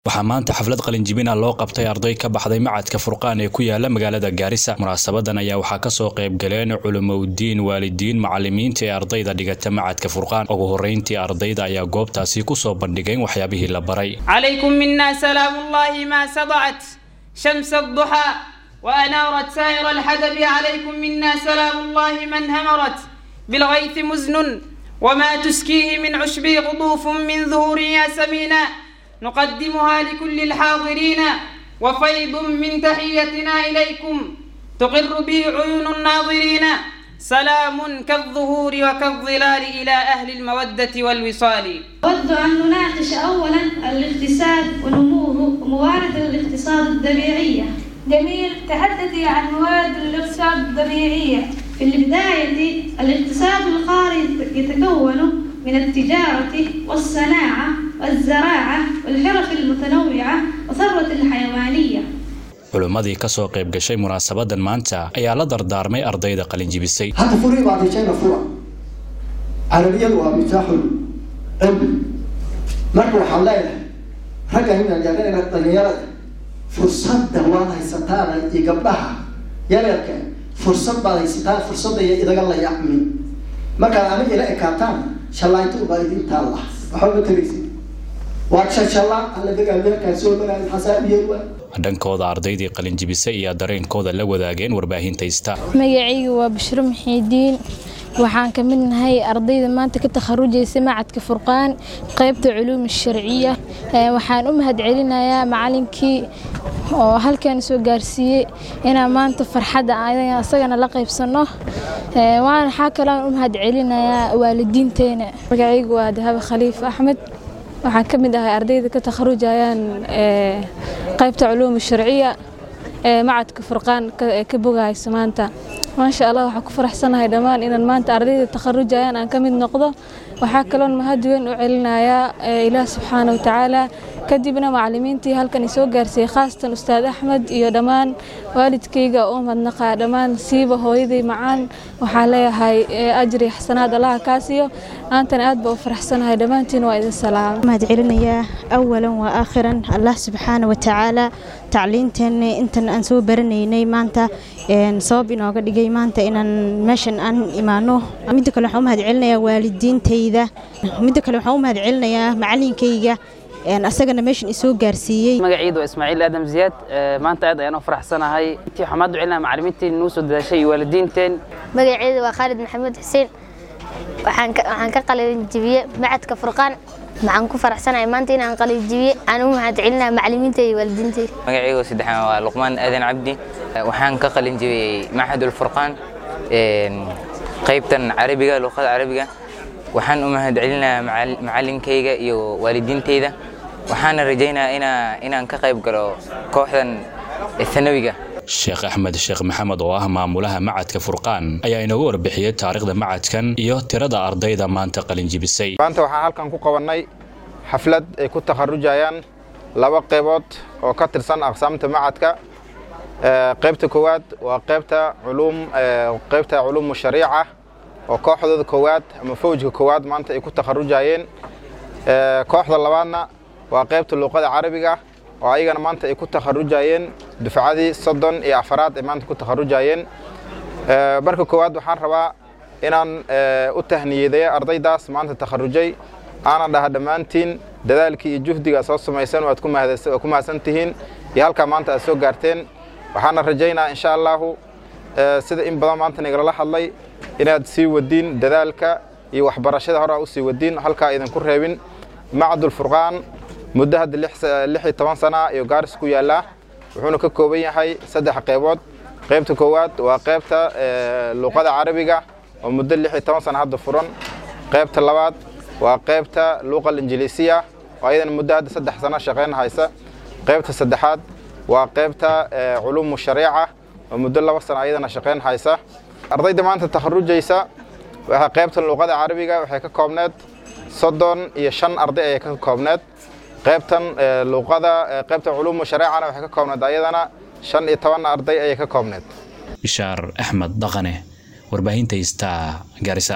waxaa maanta xaflad qalin jibin ah loo qabtay arday ka baxday macadka Furqaan ee ku yaala magaalada Gaarisa. Munaasabadan ayaa waxaa ka soo qayb galeen culumowdiin, waalidiin, macallimiinta ee ardayda dhigata macadka Furqaan. ugu horeyntii ardayda ayaa goobtaasi ku soo bandhigeen waxyaabihii la baray. Alaykum minna salaamullahi ma sadat shams ad-duha wa anarat sa'ir al-hadab. Alaykum minna salaamullahi man hamarat bil ghayth muznun wa ma tuskihi min ushbi quduf min dhuhuri yasamina. نقدمها لكل الحاضرين وفيض من تحيتنا إليكم تقر به عيون الناظرين. سلام كالظهور وكالظلال إلى أهل المودة والوصال. أود أن نناقش أولا الاقتصاد ونموه وموارد الاقتصاد الطبيعية. جميل، تحدثي عن موارد الاقتصاد الطبيعية. في البداية الاقتصاد القاري يتكون من التجارة والصناعة والزراعة والحرف المتنوعة وثروة الحيوانية. علمادي kasoo qayb gashay munaasabadan maanta ayaa la dardaarmay ardayda qalin jibisay. Hadda furii baa dhigayna fura. Arabiyadu waa mitaaxul cilmi. Marka waxaan leeyahay ragga inay jaagaan dhalinyarada fursadda waa haysataan iyo gabdhaha yaryarka fursad baa haysataan, fursadda idaga la yacmi. Marka aniga ila ekaataan shalaytu baa idin taala. Waxa uu tiriisi dhankooda ardaydii qalin jibisay iyo dareenkooda la wadaageen warbaahinta Ista. magacaygu waa Bashir Muxiidiin, waxaan ka mid nahay ardayda maanta ka takharujaysay macadka Furqaan qaybta culuum sharciya. waxaan u mahadcelinayaa macallinkii oo halkan soo gaarsiiyay inaan maanta farxadda asagana la qaybsano. waxaa kale oo u mahadcelinayaa waalidiinteena. magacaygu waa Dahab Khaliif Axmed, waxaan ka mid ahay ardayda ka takharujayaan qaybta culuum sharciya ee macadka Furqaan ka bogayso maanta. maasha Allah, waxaan ku faraxsanahay dhamaan inaan maanta ardayda takharujayaan aan ka mid noqdo. waxaa kale oo mahad weyn u celinayaa Ilaah subhanahu wa ta'ala, kadibna macallimiintii halkan soo gaarsay khaasatan Ustaad Axmed iyo dhamaan waalidkayga oo madnaqa dhamaan siiba hooyaday macaan. waxaa leeyahay ajri xasanaad Allah ka siiyo. aantan aad baa u faraxsanahay dhamaantiin waa idin salaam. mahad celinayaa awalan wa aakhiran Allah subhanahu wa ta'ala tacliinteena intan aan soo baranaynay maanta sabab inooga dhigay maanta inaan meeshan aan imaano. mid kale waxaan mahad celinayaa waalidiintayda, mid kale waxaan mahad celinayaa macallinkayga asagana meeshan isoo gaarsiiyay. magacaydu waa Ismaaciil Aadam Ziyaad. maanta aad ayaan u faraxsanahay intii xamaad u celinaa macallimiintii noo soo dadaashay waalidiinteen. magacaydu waa Khalid Maxamed Xuseen, waxaan ka qalin jibiyay macadka Furqaan. waxaan ku faraxsanahay maanta inaan qalin jibiyay. aan u mahad celinayaa macallimiinta iyo waalidiinta. magacaygu saddexaan waa Luqmaan Aadan Cabdi, waxaan ka qalin jibiyay Macadul Furqaan qaybtan Carabiga, luqada Carabiga. waxaan u mahad celinayaa macallinkayga iyo waalidiintayda. waxaan rajaynayaa inaan ka qayb galo kooxdan thanawiga. Sheekh Axmed Sheekh Maxamed oo ah maamulaha macadka Furqaan ayaa inoogu warbixiyay taariikhda macadkan iyo tirada ardayda maanta qalin jibisay. maanta waxaan halkan ku qabanay xaflad ay ku takharujayaan laba qaybood oo ka tirsan aqsaamta macadka. qaybta koowaad waa qaybta culuum shariica oo kooxdooda koowaad ama fawjka koowaad maanta ay ku takharujayeen. kooxda labaadna waa qaybta luqada Carabiga oo ayagana maanta ay ku takharujayeen dufcadii 34 ee maanta ku takharujayeen. barka koowaad waxaan rabaa inaan u tahniyeeyo ardaydaas maanta takharujay. aan dhaha dhamaantiin dadaalkii iyo juhdiga soo sameeysan waad ku mahadsantihiin iyo halka maanta aad soo gaarteen. waxaan rajaynaa insha Allah sida in badan maanta nagala hadlay inaad sii wadiin dadaalka iyo waxbarashada hore u sii wadiin halka idin ku reebin. Macadul Furqaan muddo hadda 16 sano iyo Gaaris ku yaala, wuxuuna ka kooban yahay 3 qaybood. qaybta koowaad waa qaybta luqada Carabiga oo muddo 16 sano hadda furan. qaybta labaad waa qaybta luqada Ingiriisiga oo ayadana muddo hadda 3 sano shaqeyn haysa. qaybta saddexaad waa qaybta culuum shariica oo muddo 2 sano ayadana shaqeyn haysa. ardayda maanta takharujaysa waxa qaybta luqada Carabiga waxay ka koobneed 35 arday ay ka koobneed. qaybtan luqada qaybta culuum shariicana waxay ka koobneed ayadana 15 arday ay ka koobneed. Bishaar Axmed Dhaqane, warbaahinta Ista, Gaarisa.